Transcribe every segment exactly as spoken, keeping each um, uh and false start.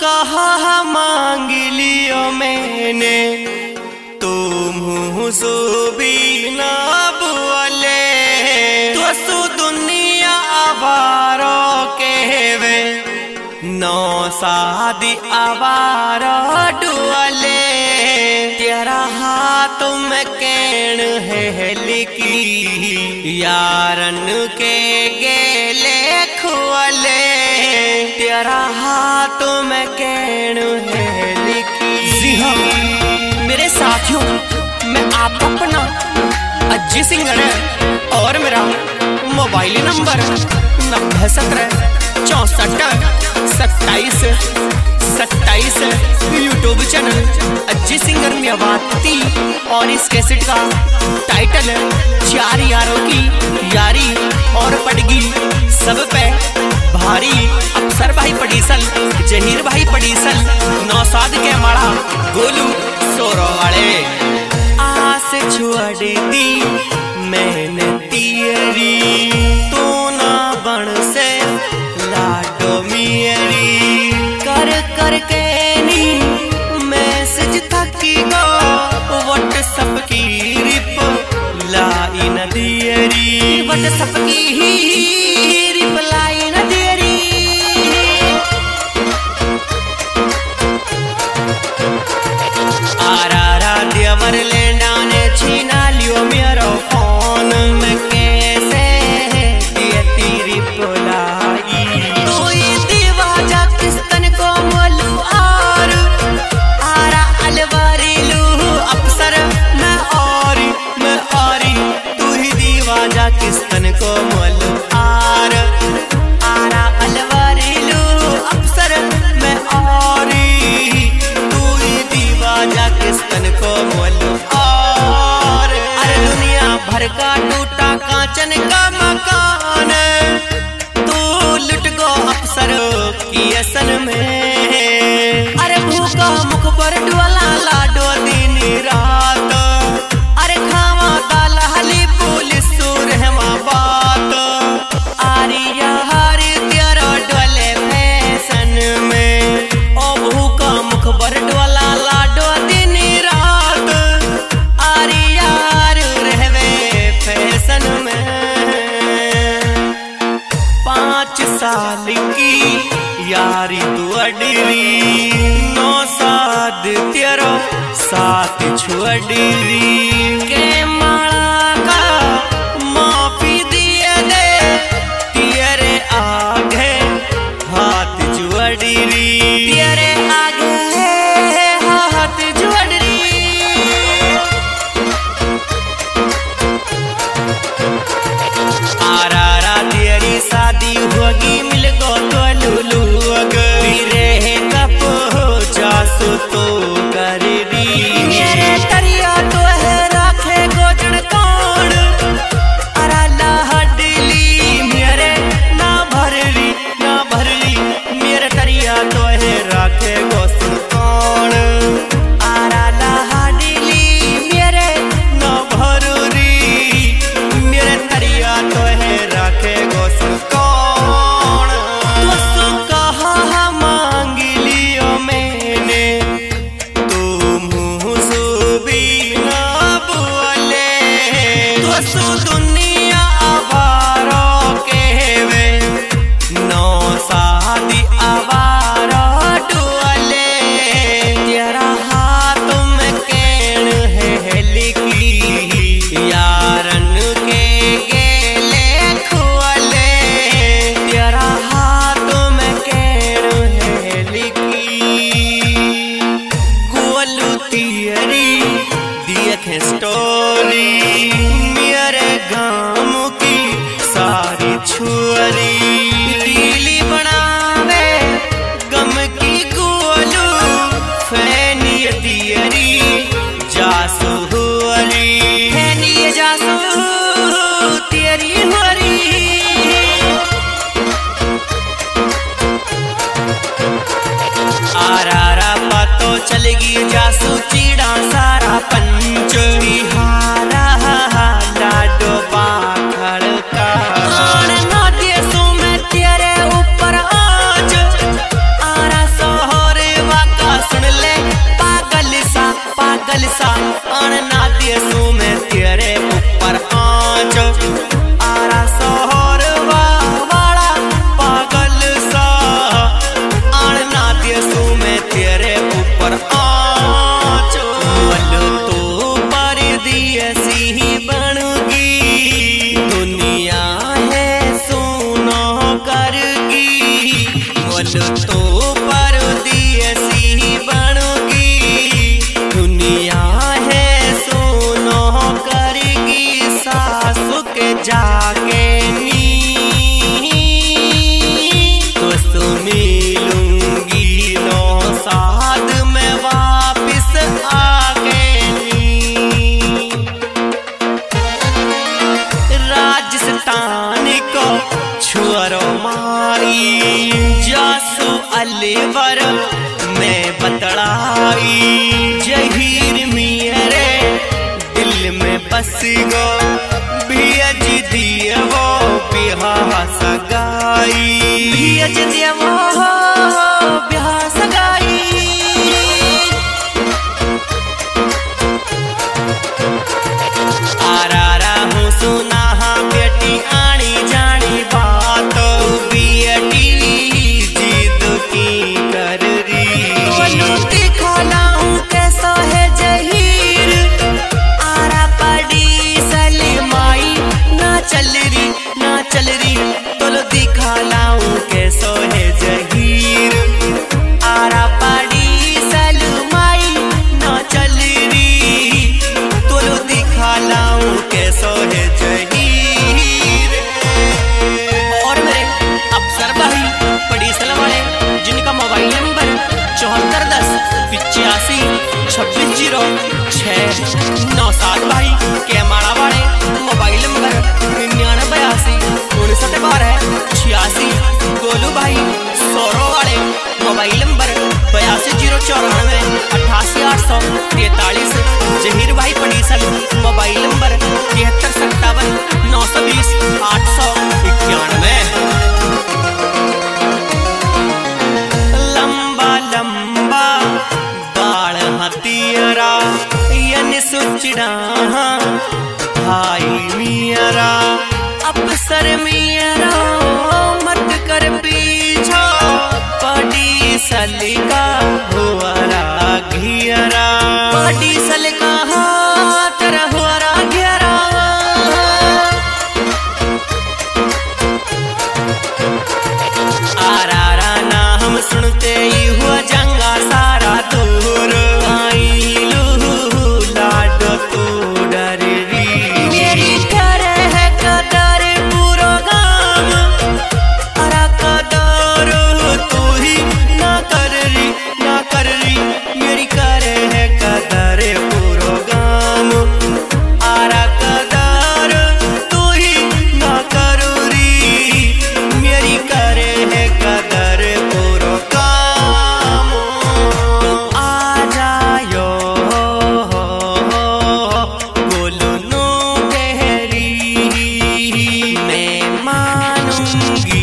कहा मांग लियो मैंने, तू मुँह सो भी ना बोले। तो सु दुनिया आवारों कहवे, नौ शादी आवारा डुअले। तेरा हाथ में कैण है लिखी, यारन के गेले खुअले। तेरा हाथ में कैण है लिखी। जी हाँ मेरे साथियों, मैं आपका अपना अज्जी सिंगर है और मेरा मोबाइल नंबर नब्बे सत्रह चौसठ सत्ताईस सत्ताईस। YouTube channel Ajji singer Mewati और इस कैसेट का टाइटल है चार यारों की यारी और पड़गी सब पे भारी। अफसर भाई पड़ीसल, जहीर भाई पड़ीसल, नौसाद के माड़ा गोलू सोरो वाले। आस छोड़ दी मैंने तियरी, तू ना बन से लाडो मियरी। कर कर के नी मैसेज थकी गो, व्हाट्सएप की रिप्लाई न दियरी। व्हाट्सएप की रिप्लाई न दियरी। आरा देवर लेंडा ने छीना लियो मेरा फोन, में कैसे दियती रिप्लाई। तू ही दीवाजा किस्तन को मोलू और आरा अलवारी लू अफसर मैं और मैं औरी। तू ही दीवाजा किस्तन को मोलू और आरा अलवारी लू अफसर मैं औरी। तू ही दीवाजा किस्तन को मोलू और। अरे दुनिया भर का टूटा कांचन का मकान, तू लुट गो अफसर की असन में। अरे भूखा मुख पर डुअला लाडो दिन रात। अरे खावा दाल हली पुलिस रहमा बात। आरी यार तेरा डोले फैशन में, ओ भूखा मुख पर डुअला लाडो दिन रात। आरी यार रहवे फैशन में। पाँच साल की यारी दुअडरी, नौ साद तेरो साथ छुअडरी। के माला का माफी दिए दे, तेरे आगे हाथ जुअडरी। तेरे आगे हाथ जुअडरी। आरा रा तेरी शादी होगी, मिल गो तो लुलुग। तेरे कप हो जासो तो कर दी। मेरे तरिया तो है रखे मैं बतड़ाई जहीर मेरे दिल में बस गो भियज दिए वो बिहा सगाई भियज दिए वो बिहा सगाई आरा रहूं सुना बेटी आनी जानी बात बेटी जिद की कर रही दिखा लाऊं कैसा है जहीर आरा पड़ी सलमाई ना चल रही ना चल रही तोलो दिखा लाऊं कैसो है जहीर आरा पड़ी सलमाई ना चल रही तोलो दिखा लाऊं कैसो है जहीर। और मेरे अफसर भाई पड़ी सलवाले जिनका मोबाइल नंबर चौहत्तर दस पिचासी छब्बीस जीरो छः नौ सात भाई के माड़ा वाले मोबाइल नंबर निन्यानवे बयासी उनसठ बारह छियासी गोलू भाई सोरो वाले मोबाइल नंबर बयासी जीरो चौरानवे अट्ठासी आठ सौ तैतालीस जहीर भाई पड़ीसल मोबाइल नंबर तिहत्तर सत्तावन नौ सौ बीस आठ सौ इक्यानवे। लंबा लंबा बाल हथियारा यन सुचड़ा भाई मेरा अफसर मेरा मत कर पीछा पड़ी सलिका हुआरा घियरा पड़ी सलिका तेरा हुआरा घियरा आरा रा नाम सुनते ही हुआ जंगा सारा दूर आई लू लाडो तू डर रही मेरी कर है कदर पूरा गाम अरा कदर तू ही ना कर रही ना कर रही मेरी कर है कदर पूरा गाम आरा कदर तू ही ना कर रही मेरी कर है कदर पूरा काम आ जायो बोलो नो कहरी मैं मानूंगी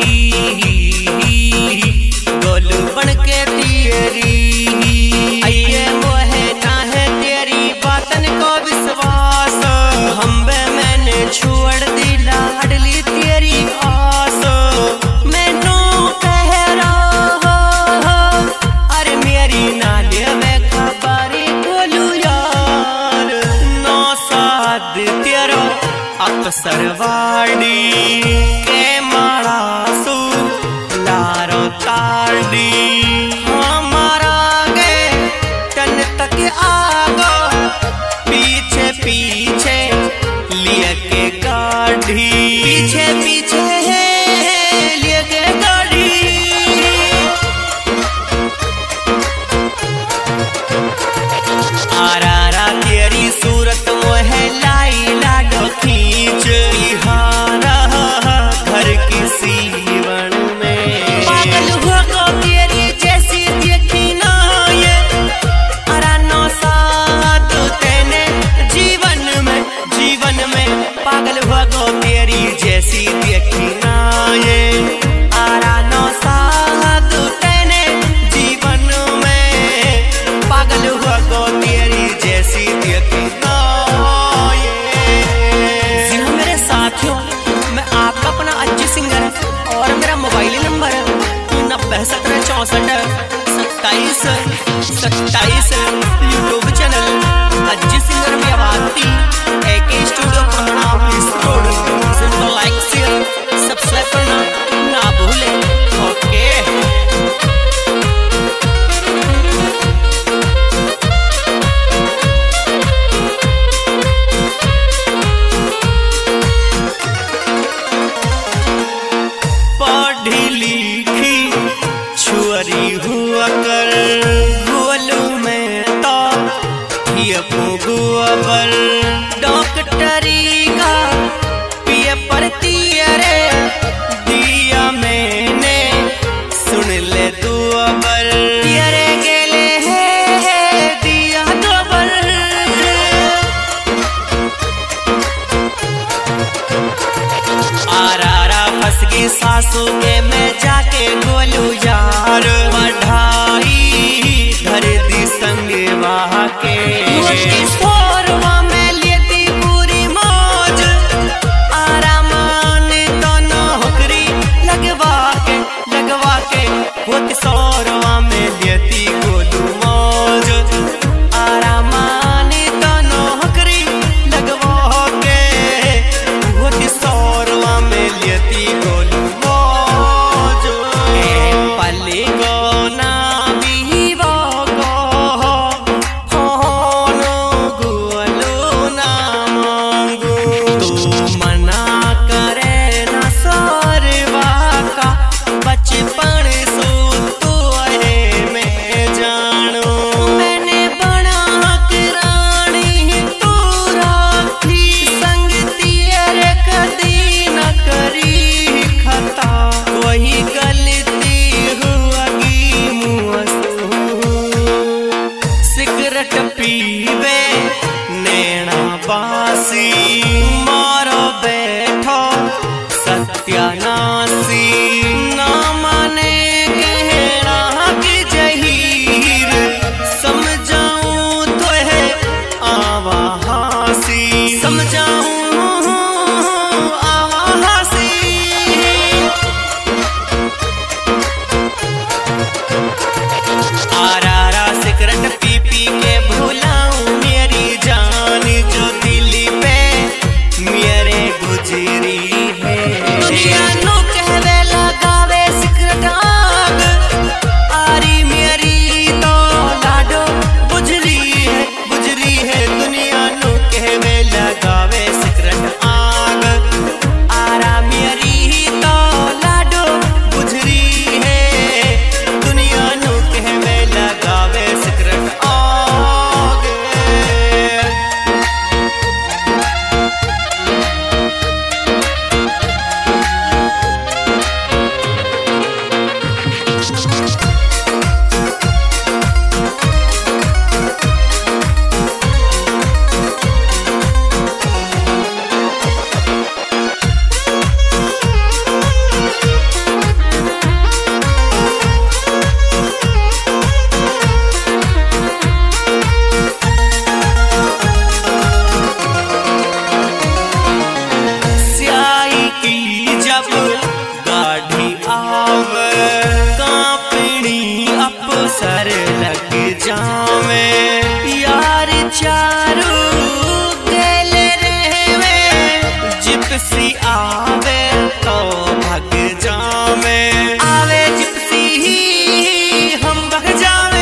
गोलू बन के तेरी आइए वो है ना है तेरी बातन को विश्वास हम बे मैंने छोड़ दी लाडली तेरी आस मैनू कह रहा अरे मेरी नाले में खबारी बोलू यार नौ साद तेरो अफसर वाड़ी के माड़ा सू लारो ताड़ी हमारा गे टन तक आगो पीछे पीछे लिए के गाड़ी पीछे पीछे लिए के गाड़ी आरा रा तेरी सूरत मोह लाई लाडो खींच बिहारा घर की सीवन में पागल हुआ को तेरी जैसी देखी ना ये अरा नौ सात तेने जीवन में जीवन में पागल हुआ को तेरी जैसी देखी ना ये आरा नौ सात तेने जीवन में पागल हुआ को तेरी जैसी देखी ना ये। जी हाँ मेरे साथियों मैं आपका अपना अज्जू सिंगर और मेरा मोबाइल नंबर नब्बे सत्रह चौसठ सत्ताईस सत्ताईस यूट्यूब चैनल अज्जू सिंगर में आवाज़ एक studio Patna police road simple like share subscribe करना ना भूलें। ओके पढ़ी लिखी छुअरी हुआ कर गोलू में तो ये गोबर डॉक्टरी का पिए पड़ती रे दिया मैंने सुन ले तू अबर दोसर लग जावे यार चारू दिल रहवे जिप्सी आवे तो भग जावे आवे जिप्सी हम भग जावे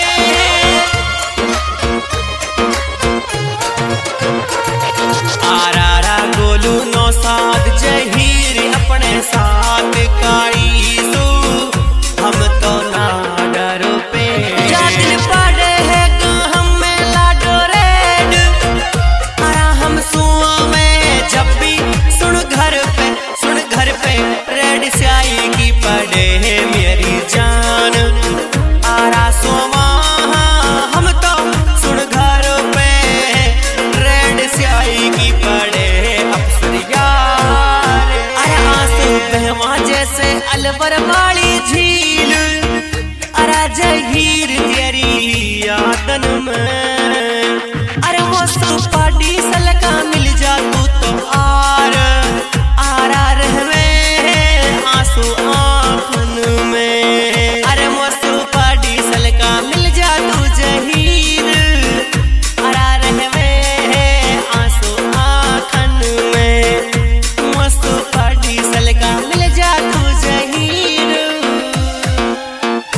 आरारा गोलू नौसाद जहीर अपने साथ काई सू हम तो ना डरो पे दिन पड़े है हम में लाडो रेड आरा हम सुआ में जब भी सुन घर पे सुन घर पे रेड स्याही की पड़े है मेरी जान आरा सोमा हम तो सुन घर पे रेड स्याही की पड़े अफसर यार अरे आंसू बहवा जैसे अलवर वाली झील अरे जहीर तेरी यादन में अरे वो सुपाटी सलका मिल जा तू तो आर आरा रहवे आंसू आँखन में अरे वो सुपाटी सलका मिल जा तू जहीर अरा रहवे आंसू आँखन में वो सुपाटी सलका मिल जा तू जहीर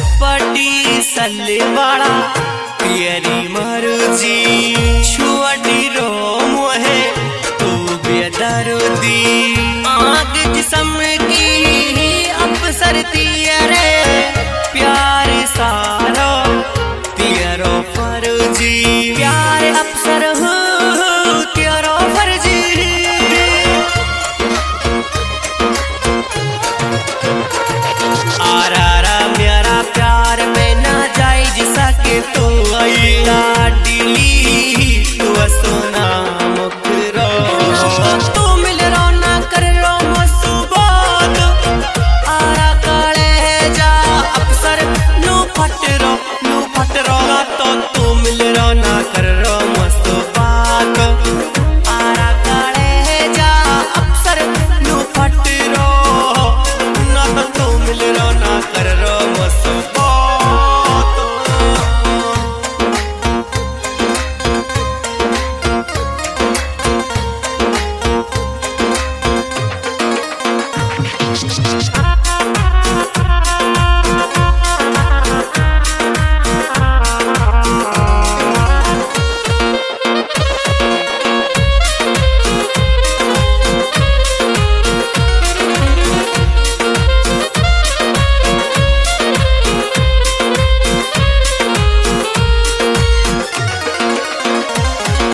पटी सल्ले वाला पियरी मरुजी छुअट